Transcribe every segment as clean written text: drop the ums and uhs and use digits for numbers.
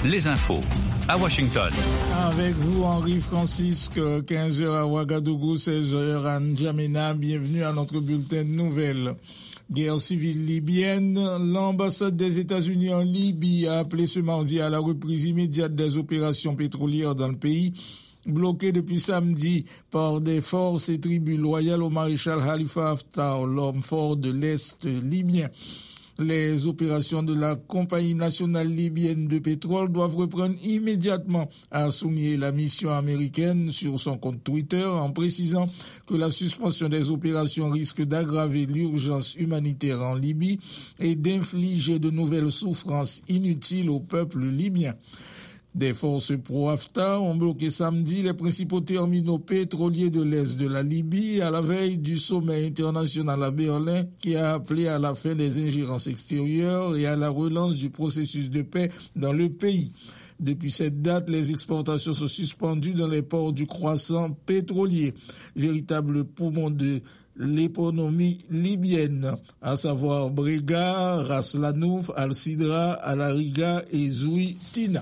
les infos à Washington. Avec vous, Henri Francisque, 15h à Ouagadougou, 16h à N'Djamena. Bienvenue à notre bulletin de nouvelles. Guerre civile libyenne, l'ambassade des États-Unis en Libye a appelé ce mardi à la reprise immédiate des opérations pétrolières dans le pays, bloquées depuis samedi par des forces et tribus loyales au maréchal Khalifa Haftar, l'homme fort de l'Est libyen. Les opérations de la Compagnie nationale libyenne de pétrole doivent reprendre immédiatement, a souligné la mission américaine sur son compte Twitter en précisant que la suspension des opérations risque d'aggraver l'urgence humanitaire en Libye et d'infliger de nouvelles souffrances inutiles au peuple libyen. Des forces pro-Haftar ont bloqué samedi les principaux terminaux pétroliers de l'Est de la Libye à la veille du sommet international à Berlin qui a appelé à la fin des ingérences extérieures et à la relance du processus de paix dans le pays. Depuis cette date, les exportations sont suspendues dans les ports du croissant pétrolier, véritable poumon de l'économie libyenne, à savoir Brega, Ras Lanouf, Al-Sidra, Al-Ariga et Zouitina.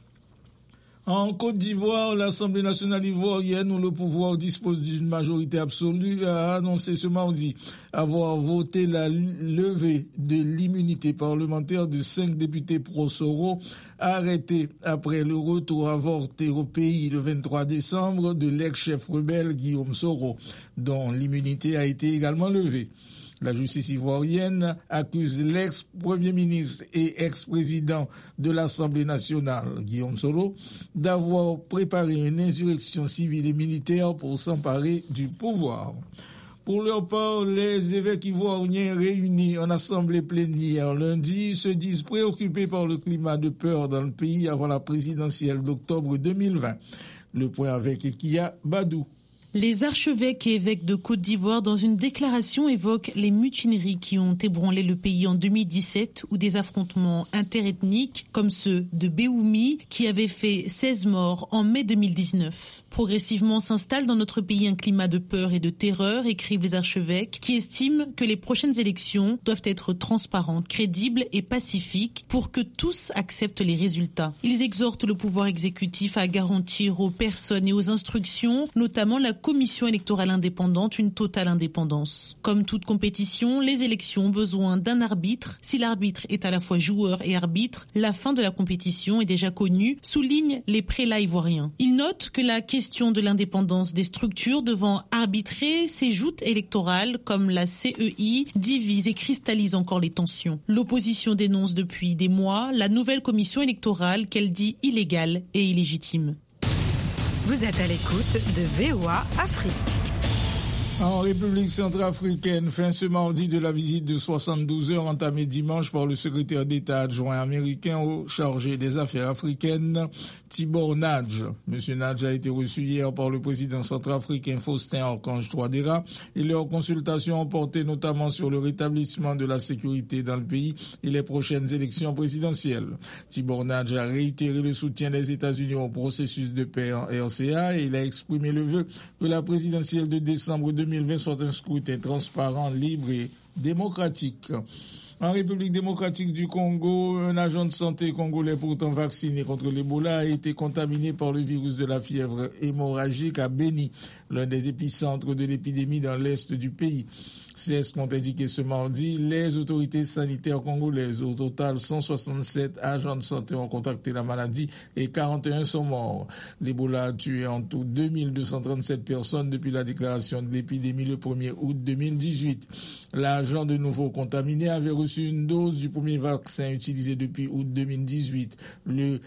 En Côte d'Ivoire, l'Assemblée nationale ivoirienne, où le pouvoir dispose d'une majorité absolue, a annoncé ce mardi avoir voté la levée de l'immunité parlementaire de 5 députés pro-Soro, arrêtés après le retour avorté au pays le 23 décembre de l'ex-chef rebelle Guillaume Soro, dont l'immunité a été également levée. La justice ivoirienne accuse l'ex-premier ministre et ex-président de l'Assemblée nationale, Guillaume Soro, d'avoir préparé une insurrection civile et militaire pour s'emparer du pouvoir. Pour leur part, les évêques ivoiriens réunis en assemblée plénière lundi se disent préoccupés par le climat de peur dans le pays avant la présidentielle d'octobre 2020. Le point avec Ekia Badou. Les archevêques et évêques de Côte d'Ivoire, dans une déclaration, évoquent les mutineries qui ont ébranlé le pays en 2017 ou des affrontements interethniques comme ceux de Béoumi qui avaient fait 16 morts en mai 2019. Progressivement s'installe dans notre pays un climat de peur et de terreur, écrivent les archevêques, qui estiment que les prochaines élections doivent être transparentes, crédibles et pacifiques pour que tous acceptent les résultats. Ils exhortent le pouvoir exécutif à garantir aux personnes et aux instructions, notamment la commission électorale indépendante, une totale indépendance. Comme toute compétition, les élections ont besoin d'un arbitre. Si l'arbitre est à la fois joueur et arbitre, la fin de la compétition est déjà connue, soulignent les prélats ivoiriens. Ils notent que la question de l'indépendance des structures devant arbitrer ces joutes électorales comme la CEI divise et cristallise encore les tensions. L'opposition dénonce depuis des mois la nouvelle commission électorale qu'elle dit illégale et illégitime. Vous êtes à l'écoute de VOA Afrique. En République centrafricaine, fin ce mardi de la visite de 72 heures entamée dimanche par le secrétaire d'État adjoint américain au chargé des affaires africaines, Tibor Nadj. Monsieur Nadj a été reçu hier par le président centrafricain Faustin Archange Touadéra et leurs consultations ont porté notamment sur le rétablissement de la sécurité dans le pays et les prochaines élections présidentielles. Tibor Nadj a réitéré le soutien des États-Unis au processus de paix en RCA et il a exprimé le vœu que la présidentielle de décembre 2020 soit un scrutin transparent, libre et démocratique. En République démocratique du Congo, un agent de santé congolais pourtant vacciné contre l'Ebola a été contaminé par le virus de la fièvre hémorragique à Beni, l'un des épicentres de l'épidémie dans l'est du pays. C'est ce qu'ont indiqué ce mardi les autorités sanitaires congolaises. Au total, 167 agents de santé ont contacté la maladie et 41 sont morts. L'Ebola a tué en tout 2237 personnes depuis la déclaration de l'épidémie le 1er août 2018. L'agent de nouveau contaminé avait reçu une dose du premier vaccin utilisé depuis août 2018, le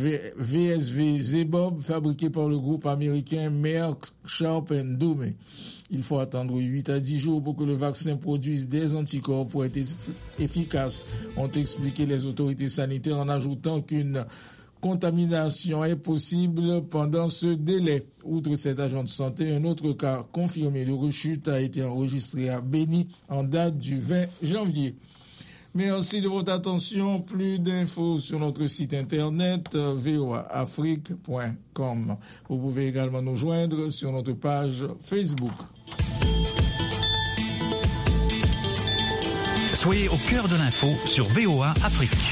VSV Zebob, fabriqué par le groupe américain Merck Sharp & Dohme. Il faut attendre 8 à 10 jours pour que le vaccin produise des anticorps pour être efficace, ont expliqué les autorités sanitaires en ajoutant qu'une contamination est possible pendant ce délai. Outre cet agent de santé, un autre cas confirmé de rechute a été enregistré à Beni en date du 20 janvier. Merci de votre attention. Plus d'infos sur notre site internet voaafrique.com. Vous pouvez également nous joindre sur notre page Facebook. Soyez au cœur de l'info sur VOA Afrique.